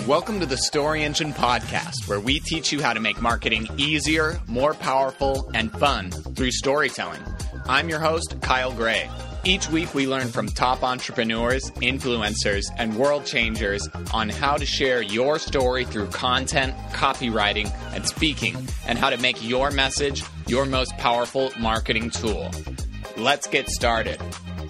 Welcome to the Story Engine Podcast, where we teach you how to make marketing easier, more powerful, and fun through storytelling. I'm your host, Kyle Gray. Each week we learn from top entrepreneurs, influencers, and world changers on how to share your story through content, copywriting, and speaking, and how to make your message your most powerful marketing tool. Let's get started.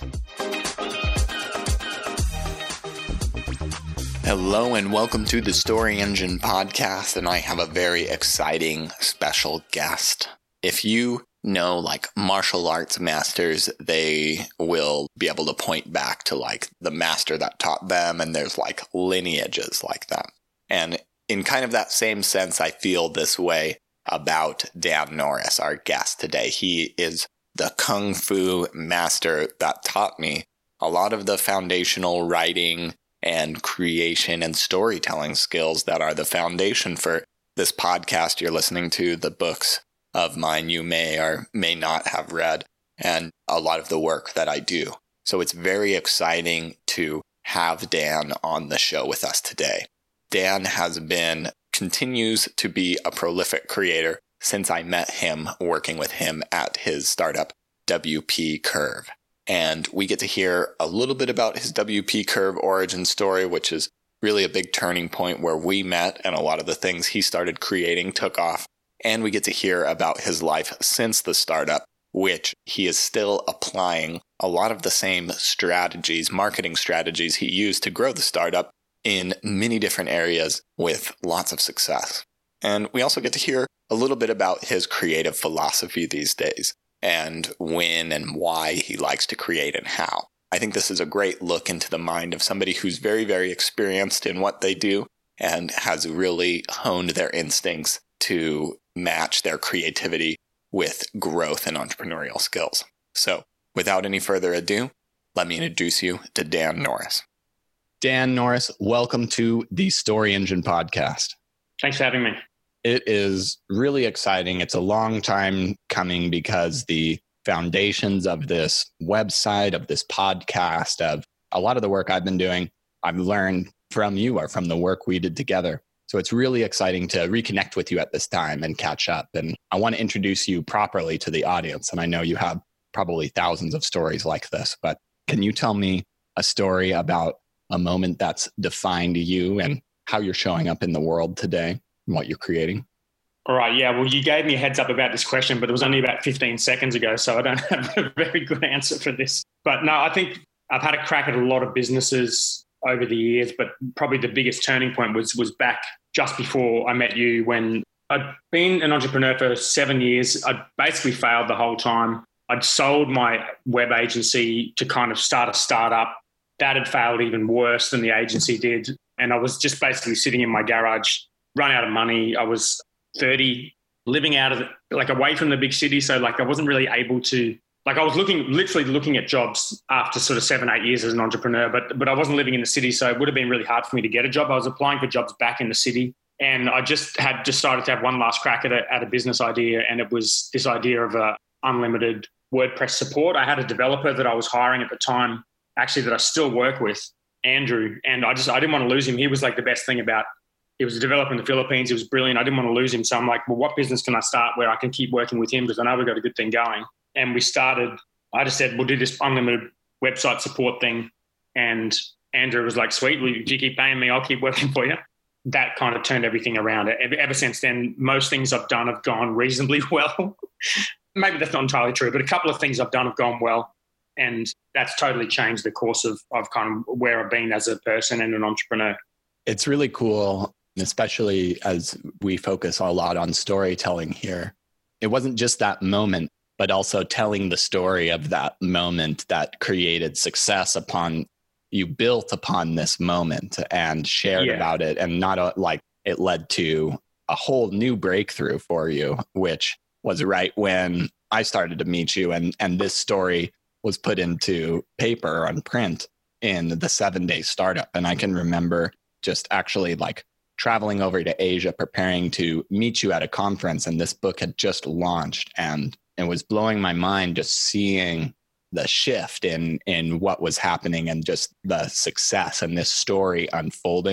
Hello and welcome to the Story Engine Podcast, and I have a very exciting special guest. If you know martial arts masters, they will be able to point back to the master that taught them, and there's lineages like that. And in kind of that same sense, I feel this way about Dan Norris, our guest today. He is the Kung Fu master that taught me a lot of the foundational writing and creation and storytelling skills that are the foundation for this podcast you're listening to, the books of mine you may or may not have read, and a lot of the work that I do. So it's very exciting to have Dan on the show with us today. Dan continues to be a prolific creator since I met him working with him at his startup, WP Curve. And we get to hear a little bit about his WP Curve origin story, which is really a big turning point where we met and a lot of the things he started creating took off. And we get to hear about his life since the startup, which he is still applying a lot of the same strategies, marketing strategies he used to grow the startup in many different areas with lots of success. And we also get to hear a little bit about his creative philosophy these days, and when and why he likes to create and how. I think this is a great look into the mind of somebody who's very, very experienced in what they do and has really honed their instincts to match their creativity with growth and entrepreneurial skills. So, without any further ado, let me introduce you to Dan Norris. Dan Norris, welcome to the Story Engine Podcast. Thanks for having me. It is really exciting. It's a long time coming because the foundations of this website, of this podcast, of a lot of the work I've been doing, I've learned from you or from the work we did together. So it's really exciting to reconnect with you at this time and catch up. And I want to introduce you properly to the audience. And I know you have probably thousands of stories like this, but can you tell me a story about a moment that's defined you and how you're showing up in the world today? What you're creating? All right. Yeah. Well, you gave me a heads up about this question, but it was only about 15 seconds ago. So I don't have a very good answer for this. But no, I think I've had a crack at a lot of businesses over the years, but probably the biggest turning point was back just before I met you, when I'd been an entrepreneur for 7 years. I'd basically failed the whole time. I'd sold my web agency to kind of start a startup. That had failed even worse than the agency did. And I was just basically sitting in my garage, run out of money. I was 30, living out of away from the big city. So I wasn't really able to, I was literally looking at jobs after sort of 7-8 years as an entrepreneur, but I wasn't living in the city. So it would have been really hard for me to get a job. I was applying for jobs back in the city, and I just had decided to have one last crack at a business idea. And it was this idea of unlimited WordPress support. I had a developer that I was hiring at the time, actually, that I still work with, Andrew. And I didn't want to lose him. He was the best thing about. He was a developer in the Philippines. He was brilliant. I didn't want to lose him. So I'm like, well, what business can I start where I can keep working with him? Because I know we've got a good thing going. And I just said, we'll do this unlimited website support thing. And Andrew was like, sweet, if you keep paying me, I'll keep working for you. That kind of turned everything around. Ever since then, most things I've done have gone reasonably well. Maybe that's not entirely true, but a couple of things I've done have gone well. And that's totally changed the course of kind of where I've been as a person and an entrepreneur. It's really cool, especially as we focus a lot on storytelling here. It wasn't just that moment, but also telling the story of that moment that created success you built upon this moment and shared about it. And it led to a whole new breakthrough for you, which was right when I started to meet you. And this story was put into paper on print in the 7-day startup. And I can remember just actually traveling over to Asia, preparing to meet you at a conference. And this book had just launched, and it was blowing my mind just seeing the shift in what was happening and just the success and this story unfolding.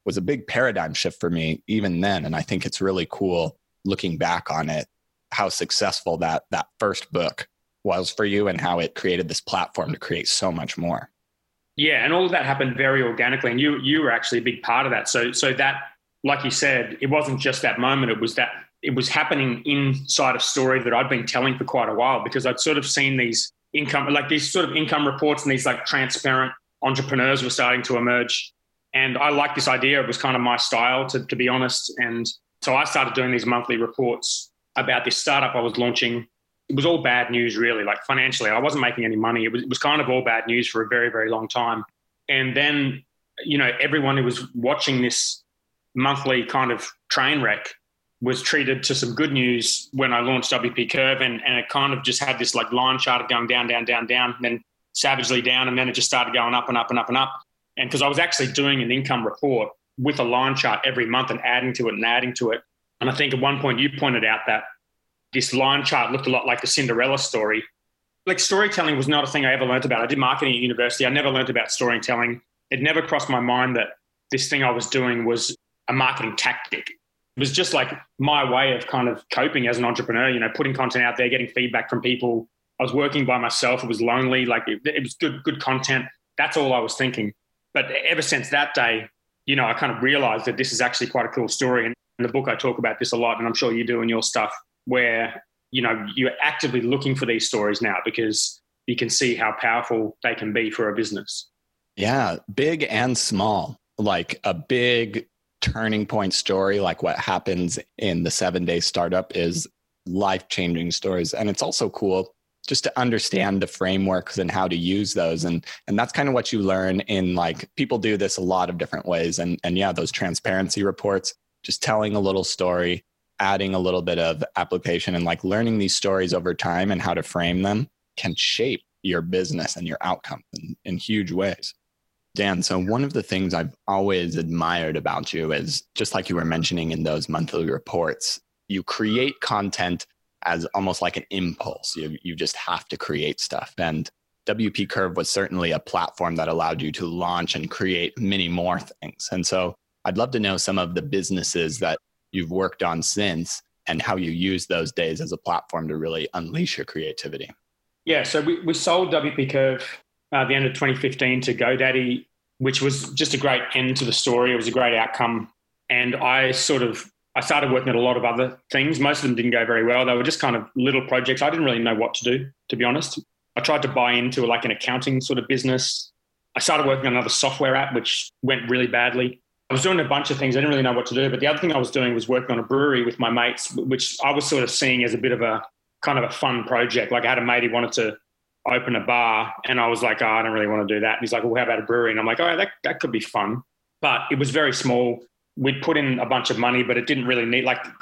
was a big paradigm shift for me even then. And I think it's really cool looking back on it, how successful that first book was for you and how it created this platform to create so much more. Yeah, and all of that happened very organically, and you were actually a big part of that. So that, like you said, it wasn't just that moment. It was happening inside a story that I'd been telling for quite a while, because I'd sort of seen these income reports, and these like transparent entrepreneurs were starting to emerge. And I liked this idea. It was kind of my style, to be honest. And so I started doing these monthly reports about this startup I was launching. It was all bad news, really. Like financially, I wasn't making any money. It was kind of all bad news for a very, very long time. And then, everyone who was watching this monthly kind of train wreck was treated to some good news when I launched WP Curve. And it kind of just had this like line chart of going down, down, down, down, and then savagely down. And then it just started going up and up and up and up. And because I was actually doing an income report with a line chart every month and adding to it and adding to it. And I think at one point you pointed out that this line chart looked a lot like the Cinderella story. Like storytelling was not a thing I ever learned about. I did marketing at university. I never learned about storytelling. It never crossed my mind that this thing I was doing was a marketing tactic. It was just like my way of kind of coping as an entrepreneur, putting content out there, getting feedback from people. I was working by myself. It was lonely. Like it was good content. That's all I was thinking. But ever since that day, I kind of realized that this is actually quite a cool story. And in the book, I talk about this a lot, and I'm sure you do in your stuff, where, you're actively looking for these stories now because you can see how powerful they can be for a business. Yeah, big and small, like a big turning point story, like what happens in the 7-Day Startup, is life-changing stories. And it's also cool just to understand the frameworks and how to use those. And that's kind of what you learn in, like, people do this a lot of different ways. And yeah, those transparency reports, just telling a little story, adding a little bit of application, and like learning these stories over time and how to frame them can shape your business and your outcome in huge ways. Dan, so one of the things I've always admired about you is, just like you were mentioning in those monthly reports, you create content as almost like an impulse. You just have to create stuff. And WP Curve was certainly a platform that allowed you to launch and create many more things. And so I'd love to know some of the businesses that you've worked on since and how you use those days as a platform to really unleash your creativity. Yeah, so we sold WP Curve at the end of 2015 to GoDaddy, which was just a great end to the story. It was a great outcome. And I started working at a lot of other things. Most of them didn't go very well. They were just kind of little projects. I didn't really know what to do, to be honest. I tried to buy into like an accounting sort of business. I started working on another software app, which went really badly. I was doing a bunch of things. I didn't really know what to do. But the other thing I was doing was working on a brewery with my mates, which I was sort of seeing as a bit of a kind of a fun project. Like I had a mate who wanted to open a bar, and I was like, I don't really want to do that. And he's like, well, how about a brewery? And I'm like, oh, that could be fun. But it was very small. We'd put in a bunch of money, but it didn't really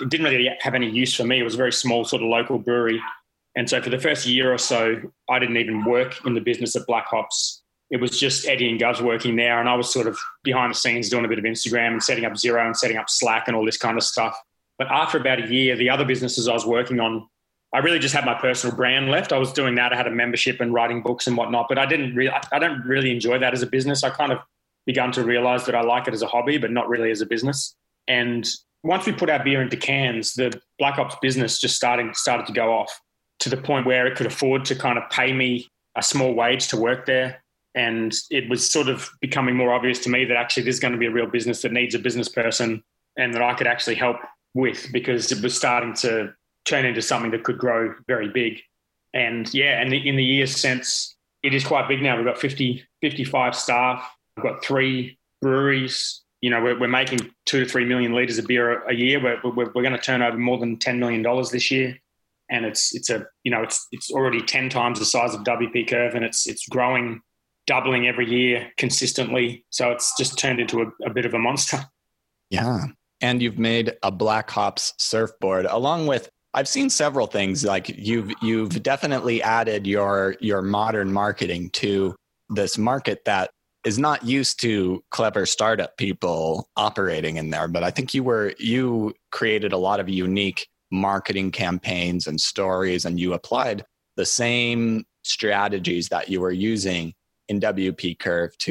have any use for me. It was a very small sort of local brewery. And so for the first year or so, I didn't even work in the business at Black Hops. It was just Eddie and Govs working there. And I was sort of behind the scenes doing a bit of Instagram and setting up Xero and setting up Slack and all this kind of stuff. But after about a year, the other businesses I was working on, I really just had my personal brand left. I was doing that. I had a membership and writing books and whatnot, but I don't really enjoy that as a business. I kind of begun to realize that I like it as a hobby, but not really as a business. And once we put our beer into cans, the Black Ops business just started to go off to the point where it could afford to kind of pay me a small wage to work there. And it was sort of becoming more obvious to me that actually there's going to be a real business that needs a business person and that I could actually help with, because it was starting to turn into something that could grow very big. And yeah, and in the years since, it is quite big now. We've got 55 staff. We've got 3 breweries. We're making 2 to 3 million litres of beer a year. We're going to turn over more than $10 million this year. And it's already 10 times the size of WP Curve, and it's growing, doubling every year consistently. So it's just turned into a bit of a monster. Yeah. And you've made a Black Hops surfboard along with, I've seen several things, like you've definitely added your modern marketing to this market that is not used to clever startup people operating in there. But I think you created a lot of unique marketing campaigns and stories, and you applied the same strategies that you were using in WP Curve to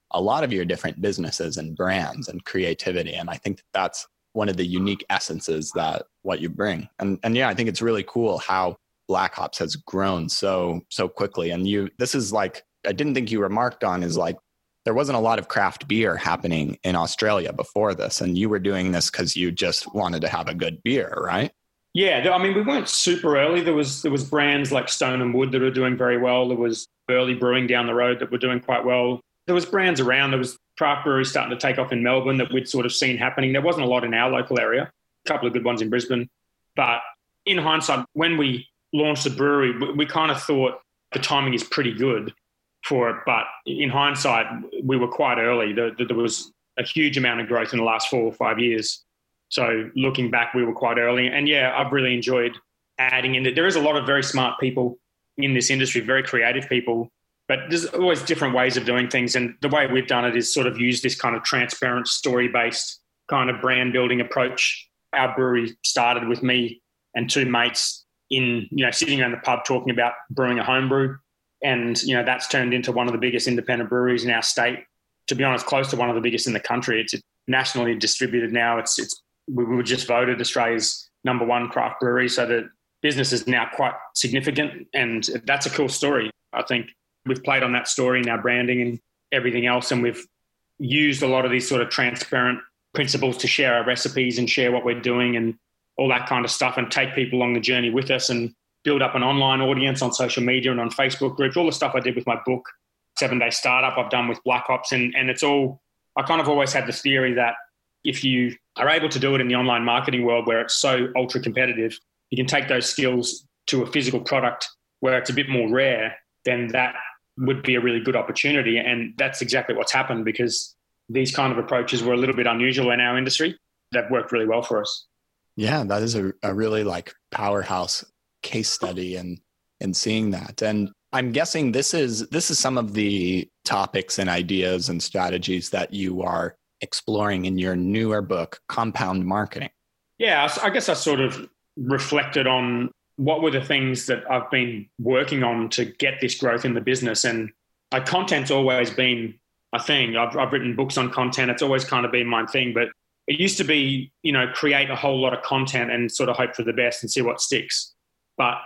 a lot of your different businesses and brands and creativity. And I think that's one of the unique essences that what you bring. And yeah, I think it's really cool how Black Hops has grown so quickly. And this is like, I didn't think you remarked on is like, there wasn't a lot of craft beer happening in Australia before this. And you were doing this because you just wanted to have a good beer, right? Yeah. I mean, we weren't super early. There was brands like Stone and Wood that were doing very well. There was Early Brewing down the road that were doing quite well. There was brands around. There was craft breweries starting to take off in Melbourne that we'd sort of seen happening. There wasn't a lot in our local area, a couple of good ones in Brisbane. But in hindsight, when we launched the brewery, we kind of thought the timing is pretty good for it. But in hindsight, we were quite early. There was a huge amount of growth in the last 4 or 5 years. So looking back, we were quite early. And yeah, I've really enjoyed adding in it. There is a lot of very smart people in this industry, very creative people, but there's always different ways of doing things. And the way we've done it is sort of use this kind of transparent, story-based kind of brand building approach. Our brewery started with me and 2 mates sitting around the pub talking about brewing a home brew. And, that's turned into one of the biggest independent breweries in our state. To be honest, close to one of the biggest in the country. It's nationally distributed now. We were just voted Australia's #1 craft brewery. So the business is now quite significant. And that's a cool story. I think we've played on that story in our branding and everything else. And we've used a lot of these sort of transparent principles to share our recipes and share what we're doing and all that kind of stuff, and take people along the journey with us and build up an online audience on social media and on Facebook groups. All the stuff I did with my book, 7 Day Startup, I've done with Black Hops. And it's all, I kind of always had the theory that if you are able to do it in the online marketing world where it's so ultra competitive, you can take those skills to a physical product where it's a bit more rare, then that would be a really good opportunity. And that's exactly what's happened, because these kind of approaches were a little bit unusual in our industry. That worked really well for us. Yeah, that is a really like powerhouse case study and seeing that. And I'm guessing this is some of the topics and ideas and strategies that you are exploring in your newer book, Compound Marketing. Yeah, I guess I sort of reflected on what were the things that I've been working on to get this growth in the business. And content's always been a thing. I've written books on content. It's always kind of been my thing. But it used to be, create a whole lot of content and sort of hope for the best and see what sticks. But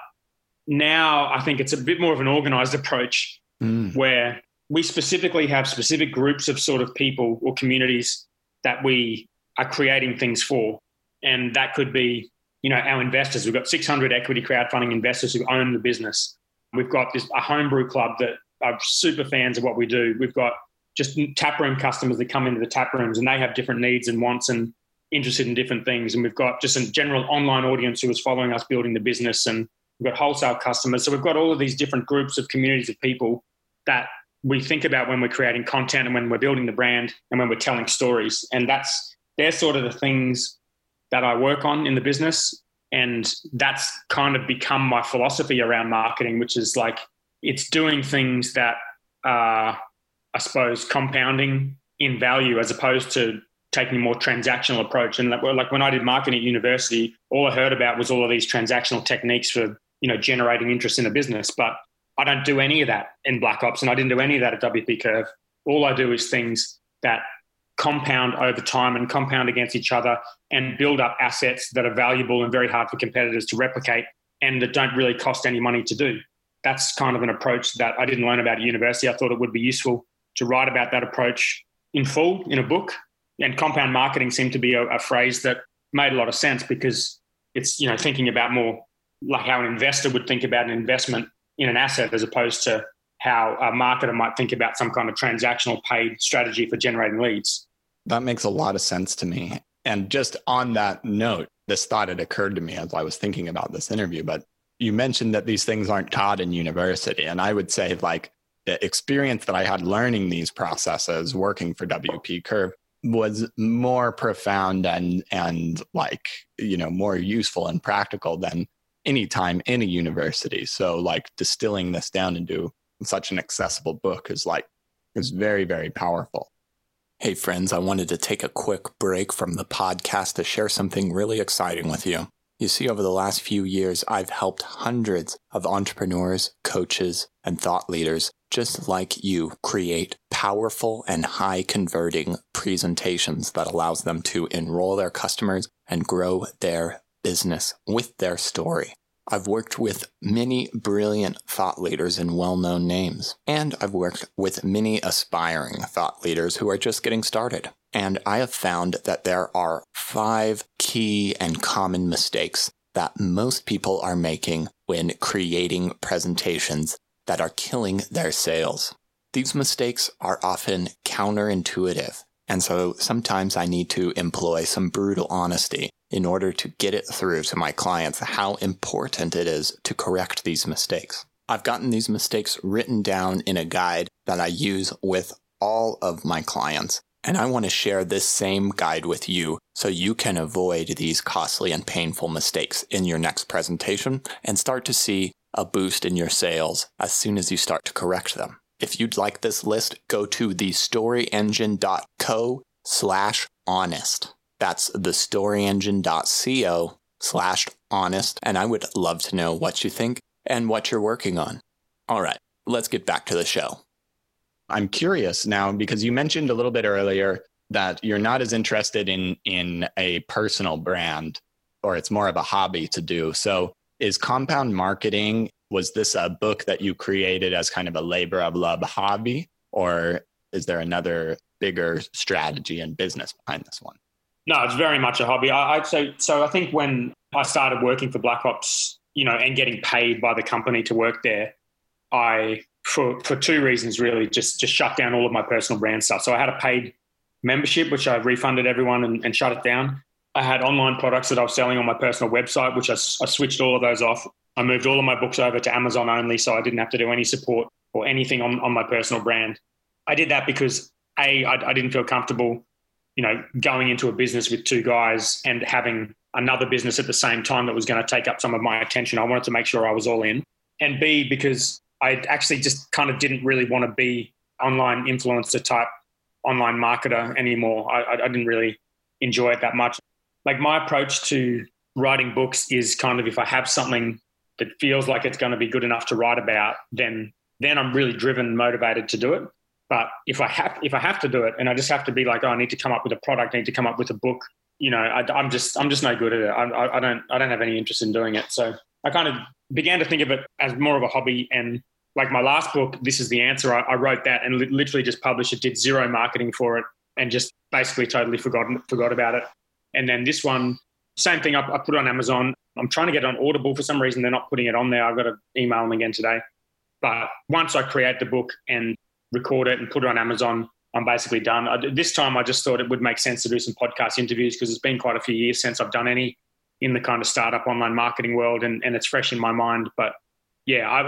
now I think it's a bit more of an organized approach where we specifically have specific groups of sort of people or communities that we are creating things for. And that could be, our investors. We've got 600 equity crowdfunding investors who own the business. We've got a homebrew club that are super fans of what we do. We've got just taproom customers that come into the tap rooms and they have different needs and wants and interested in different things. And we've got just a general online audience who is following us building the business. And we've got wholesale customers. So we've got all of these different groups of communities of people that we think about when we're creating content and when we're building the brand and when we're telling stories. And they're sort of the things that I work on in the business. And that's kind of become my philosophy around marketing, which is like, it's doing things that are, I suppose, compounding in value as opposed to taking a more transactional approach. And like when I did marketing at university, all I heard about was all of these transactional techniques for, generating interest in a business. But I don't do any of that in Black Ops, and I didn't do any of that at WP Curve. All I do is things that compound over time and compound against each other and build up assets that are valuable and very hard for competitors to replicate and that don't really cost any money to do. That's kind of an approach that I didn't learn about at university. I thought it would be useful to write about that approach in full in a book. And compound marketing seemed to be a phrase that made a lot of sense because it's, thinking about more like how an investor would think about an investment in an asset as opposed to how a marketer might think about some kind of transactional paid strategy for generating leads. That makes a lot of sense to me. And just on that note, this thought had occurred to me as I was thinking about this interview, but you mentioned that these things aren't taught in university. And I would say like the experience that I had learning these processes working for WP Curve was more profound and like, more useful and practical than any time in a university. So like distilling this down into such an accessible book is very, very powerful. Hey friends, I wanted to take a quick break from the podcast to share something really exciting with you. You see, over the last few years, I've helped hundreds of entrepreneurs, coaches, and thought leaders just like you create powerful and high converting presentations that allows them to enroll their customers and grow their business with their story. I've worked with many brilliant thought leaders and well-known names, and I've worked with many aspiring thought leaders who are just getting started. And I have found that there are 5 key and common mistakes that most people are making when creating presentations that are killing their sales. These mistakes are often counterintuitive, and so sometimes I need to employ some brutal honesty in order to get it through to my clients how important it is to correct these mistakes. I've gotten these mistakes written down in a guide that I use with all of my clients, and I want to share this same guide with you so you can avoid these costly and painful mistakes in your next presentation and start to see a boost in your sales as soon as you start to correct them. If you'd like this list, go to thestoryengine.co/honest. That's thestoryengine.co/honest, and I would love to know what you think and what you're working on. All right, let's get back to the show. I'm curious now, because you mentioned a little bit earlier that you're not as interested in a personal brand, or it's more of a hobby to do. So is Compound Marketing, was this a book that you created as kind of a labor of love hobby, or is there another bigger strategy and business behind this one? No, it's very much a hobby. I'd say so. I think when I started working for Black Ops, and getting paid by the company to work there, I, for 2 reasons really, just shut down all of my personal brand stuff. So I had a paid membership, which I refunded everyone and shut it down. I had online products that I was selling on my personal website, which I switched all of those off. I moved all of my books over to Amazon only, so I didn't have to do any support or anything on my personal brand. I did that because I didn't feel comfortable, going into a business with 2 guys and having another business at the same time that was going to take up some of my attention. I wanted to make sure I was all in. And B, because I actually just kind of didn't really want to be online influencer type online marketer anymore. I didn't really enjoy it that much. Like, my approach to writing books is kind of, if I have something that feels like it's going to be good enough to write about, then I'm really driven, motivated to do it. But if I have to do it, and I just have to be like, I need to come up with a product, I need to come up with a book, I'm just no good at it. I don't have any interest in doing it. So I kind of began to think of it as more of a hobby. And like my last book, This Is the Answer, I wrote that and literally just published it, did zero marketing for it, and just basically totally forgot about it. And then this one, same thing, I put it on Amazon. I'm trying to get it on Audible. For some reason, they're not putting it on there. I've got to email them again today. But once I create the book and record it and put it on Amazon, I'm basically done. This time, I just thought it would make sense to do some podcast interviews, because it's been quite a few years since I've done any in the kind of startup online marketing world, and it's fresh in my mind. But yeah, I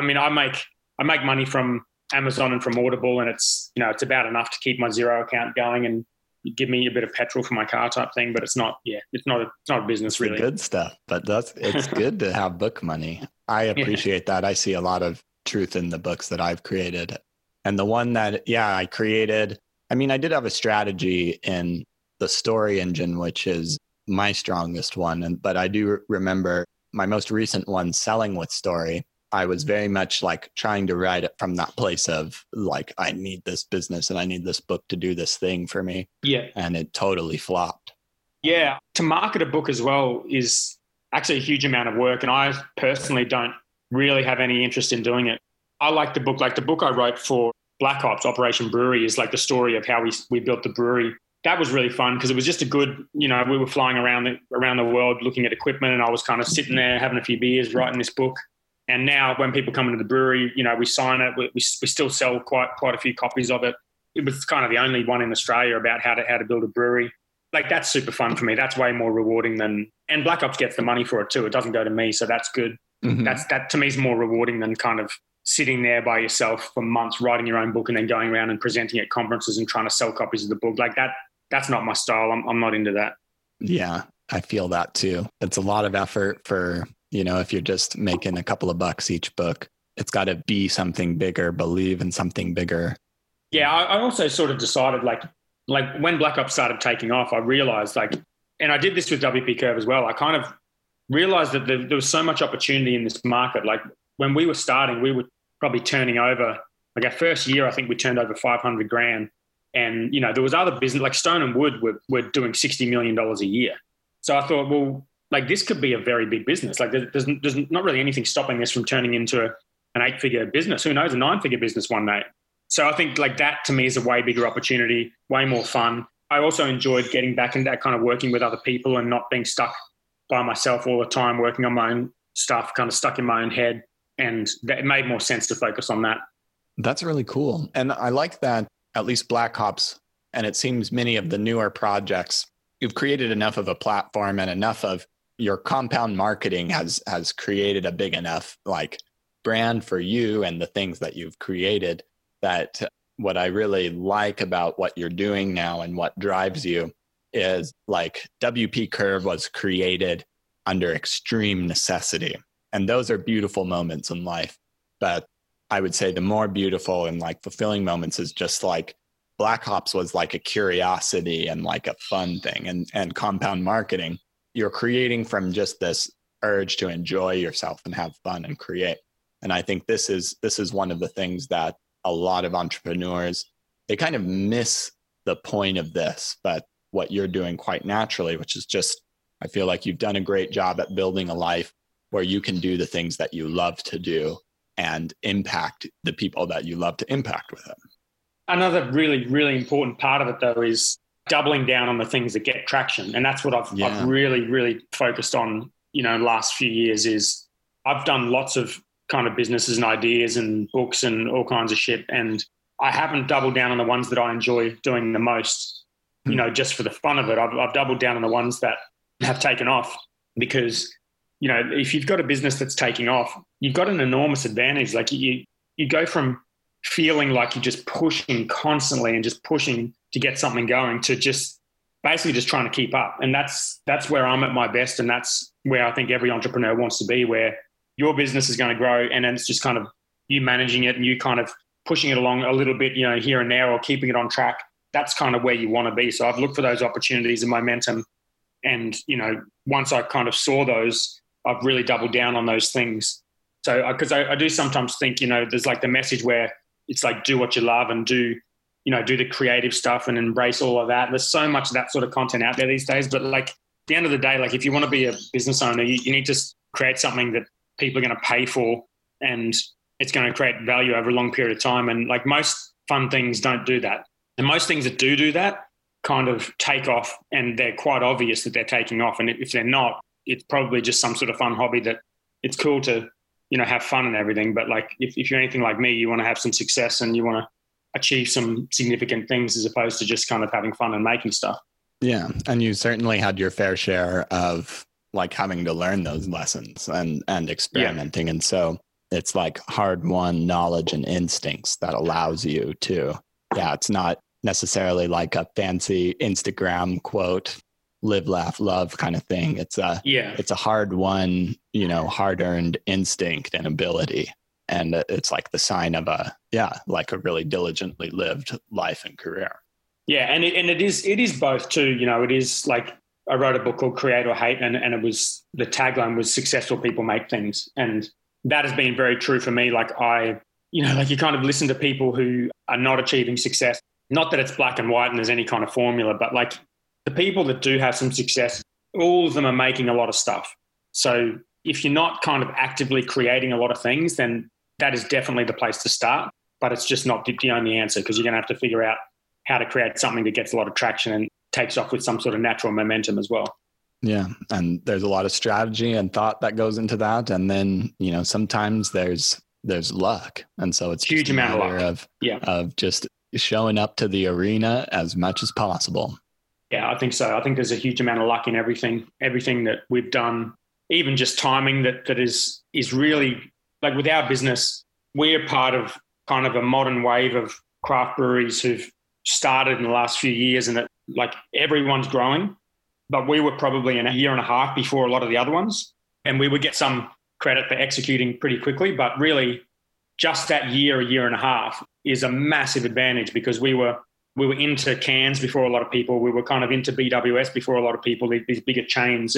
make money from Amazon and from Audible, and it's about enough to keep my Xero account going and give me a bit of petrol for my car type thing. But it's not a business really. Good stuff, but it's good to have book money. I appreciate that. I see a lot of truth in the books that I've created. And the one that, I created, I did have a strategy in the Story Engine, which is my strongest one. But I do remember my most recent one, Selling with Story. I was very much like trying to write it from that place of like, I need this business and I need this book to do this thing for me. Yeah. And it totally flopped. Yeah. To market a book as well is actually a huge amount of work. And I personally don't really have any interest in doing it. I like the book. Like, the book I wrote for Black Ops, Operation Brewery, is like the story of how we built the brewery. That was really fun because it was just a good, we were flying around the world looking at equipment, and I was kind of sitting there having a few beers writing this book. And now when people come into the brewery, we sign it. We still sell quite a few copies of it. It was kind of the only one in Australia about how to build a brewery. Like, that's super fun for me. That's way more rewarding and Black Ops gets the money for it too. It doesn't go to me, so that's good. Mm-hmm. That to me is more rewarding than kind of sitting there by yourself for months writing your own book and then going around and presenting at conferences and trying to sell copies of the book. Like, that's not my style. I'm not into that. Yeah, I feel that too. It's a lot of effort for, if you're just making a couple of bucks each book, it's got to be something bigger, believe in something bigger. Yeah, I also sort of decided like when Black Ops started taking off, I realized and I did this with WP Curve as well. I kind of realized that there was so much opportunity in this market. Like when we were starting, we were probably turning over, like our first year, I think we turned over 500 grand. And, there was other business like Stone and Wood were doing $60 million a year. So I thought, well, like this could be a very big business. Like there's not really anything stopping this from turning into an 8-figure business. Who knows, a 9-figure business one day. So I think like that to me is a way bigger opportunity, way more fun. I also enjoyed getting back into that kind of working with other people and not being stuck by myself all the time, working on my own stuff, kind of stuck in my own head. And it made more sense to focus on that. That's really cool. And I like that at least Black Hops, and it seems many of the newer projects, you've created enough of a platform and enough of your compound marketing has created a big enough like brand for you and the things that you've created, that what I really like about what you're doing now and what drives you is like WP Curve was created under extreme necessity. And those are beautiful moments in life. But I would say the more beautiful and like fulfilling moments is just like Black Hops was like a curiosity and like a fun thing. And compound marketing, you're creating from just this urge to enjoy yourself and have fun and create. And I think this is one of the things that a lot of entrepreneurs, they kind of miss the point of this, but what you're doing quite naturally, which is just, I feel like you've done a great job at building a life where you can do the things that you love to do and impact the people that you love to impact with it. Another really, really important part of it though is doubling down on the things that get traction. And that's what I've really, really focused on, in the last few years is I've done lots of kind of businesses and ideas and books and all kinds of shit. And I haven't doubled down on the ones that I enjoy doing the most, just for the fun of it. I've doubled down on the ones that have taken off because, if you've got a business that's taking off, you've got an enormous advantage. Like you go from feeling like you're just pushing constantly and just pushing to get something going to just basically just trying to keep up. And that's where I'm at my best. And that's where I think every entrepreneur wants to be, where your business is going to grow and then it's just kind of you managing it and you kind of pushing it along a little bit, here and there, or keeping it on track. That's kind of where you want to be. So I've looked for those opportunities and momentum. And, once I kind of saw those, I've really doubled down on those things. So, because I do sometimes think, there's like the message where it's like, do what you love and do the creative stuff and embrace all of that. There's so much of that sort of content out there these days. But like at the end of the day, like if you want to be a business owner, you need to create something that people are going to pay for and it's going to create value over a long period of time. And like most fun things don't do that. And most things that do that kind of take off and they're quite obvious that they're taking off. And if they're not, it's probably just some sort of fun hobby that it's cool to, have fun and everything. But like, if you're anything like me, you want to have some success and you want to achieve some significant things as opposed to just kind of having fun and making stuff. Yeah. And you certainly had your fair share of like having to learn those lessons and experimenting. Yeah. And so it's like hard-won knowledge and instincts that allows you to, it's not necessarily like a fancy Instagram quote, live, laugh, love kind of thing. It's a hard-won, hard-earned instinct and ability. And it's like the sign of a really diligently lived life and career. Yeah. And it is both too, it is like, I wrote a book called Create or Hate and it was, the tagline was successful people make things. And that has been very true for me. Like you kind of listen to people who are not achieving success. Not that it's black and white and there's any kind of formula, but like the people that do have some success, all of them are making a lot of stuff. So if you're not kind of actively creating a lot of things, then that is definitely the place to start. But it's just not the only answer because you're going to have to figure out how to create something that gets a lot of traction and takes off with some sort of natural momentum as well. Yeah. And there's a lot of strategy and thought that goes into that. And then, sometimes there's luck. And so it's huge amount of luck of just showing up to the arena as much as possible. Yeah, I think so. I think there's a huge amount of luck in everything that we've done, even just timing that is really like with our business, we're part of kind of a modern wave of craft breweries who've started in the last few years and that like everyone's growing, but we were probably in a year and a half before a lot of the other ones. And we would get some credit for executing pretty quickly, but really just that year and a half is a massive advantage because we were into cans before a lot of people. We were kind of into BWS before a lot of people, these bigger chains. And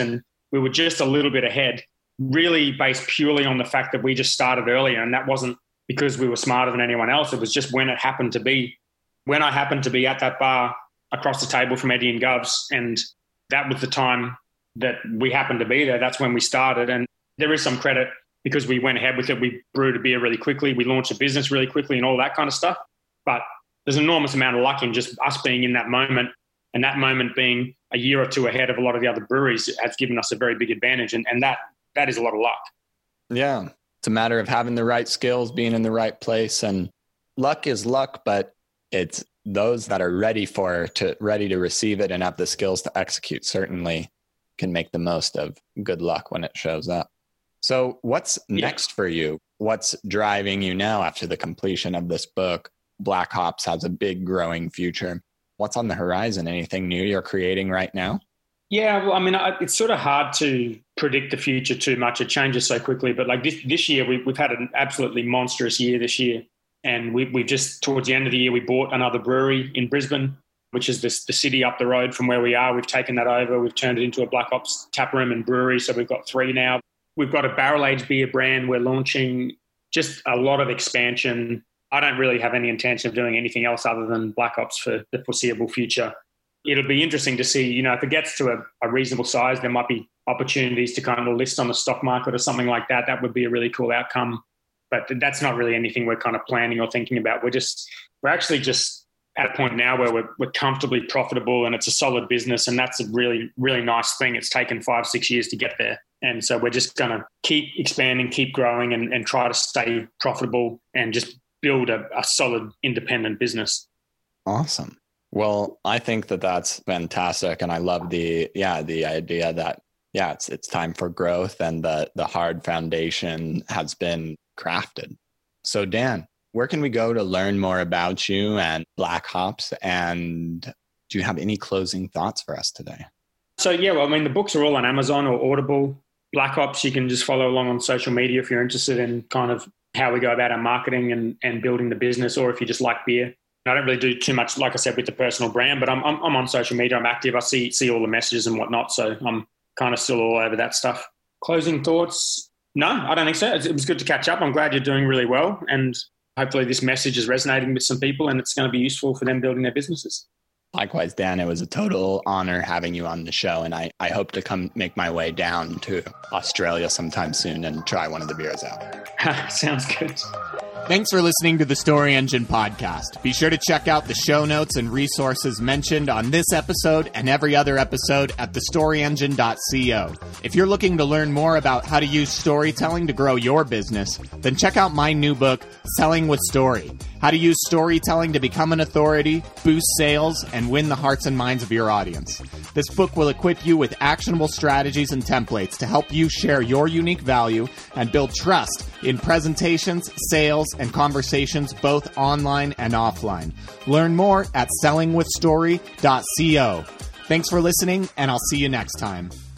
we were just a little bit ahead, really based purely on the fact that we just started earlier. And that wasn't because we were smarter than anyone else. It was just when it happened to be, when I happened to be at that bar across the table from Eddie and Govs. And that was the time that we happened to be there. That's when we started. And there is some credit because we went ahead with it. We brewed a beer really quickly. We launched a business really quickly and all that kind of stuff. But there's an enormous amount of luck in just us being in that moment, and that moment being a year or two ahead of a lot of the other breweries has given us a very big advantage. And that is a lot of luck. Yeah. It's a matter of having the right skills, being in the right place. And luck is luck, but it's those that are ready to receive it and have the skills to execute certainly can make the most of good luck when it shows up. So what's next for you? What's driving you now after the completion of this book? Black Hops has a big growing future. What's on the horizon? Anything new you're creating right now? Yeah, well, I mean, it's sort of hard to predict the future too much. It changes so quickly. But like this year, we've had an absolutely monstrous year this year. And we just, towards the end of the year, we bought another brewery in Brisbane, which is the city up the road from where we are. We've taken that over. We've turned it into a Black Hops tap room and brewery. So we've got 3 now. We've got a barrel-aged beer brand. We're launching, just a lot of expansion. I don't really have any intention of doing anything else other than Black Hops for the foreseeable future. It'll be interesting to see, if it gets to a reasonable size, there might be opportunities to kind of list on the stock market or something like that. That would be a really cool outcome. But that's not really anything we're kind of planning or thinking about. We're actually just at a point now where we're comfortably profitable and it's a solid business. And that's a really, really nice thing. It's taken 5-6 years to get there. And so we're just going to keep expanding, keep growing and try to stay profitable and just build a solid independent business. Awesome. Well, I think that's fantastic. And I love the idea that, it's time for growth and the hard foundation has been crafted. So Dan, where can we go to learn more about you and Black Hops? And do you have any closing thoughts for us today? So, the books are all on Amazon or Audible. Black Hops, you can just follow along on social media if you're interested in kind of how we go about our marketing and building the business, or if you just like beer. I don't really do too much, like I said, with the personal brand, but I'm on social media. I'm active. I see all the messages and whatnot. So I'm kind of still all over that stuff. Closing thoughts? No, I don't think so. It was good to catch up. I'm glad you're doing really well. And hopefully this message is resonating with some people and it's going to be useful for them building their businesses. Likewise, Dan, it was a total honor having you on the show. And I hope to come make my way down to Australia sometime soon and try one of the beers out. Sounds good. Thanks for listening to the Story Engine podcast. Be sure to check out the show notes and resources mentioned on this episode and every other episode at thestoryengine.co. If you're looking to learn more about how to use storytelling to grow your business, then check out my new book, Selling with Story: How to Use Storytelling to Become an Authority, Boost Sales, and Win the Hearts and Minds of your audience. This book will equip you with actionable strategies and templates to help you share your unique value and build trust in presentations, sales, and conversations both online and offline. Learn more at sellingwithstory.co. Thanks for listening, and I'll see you next time.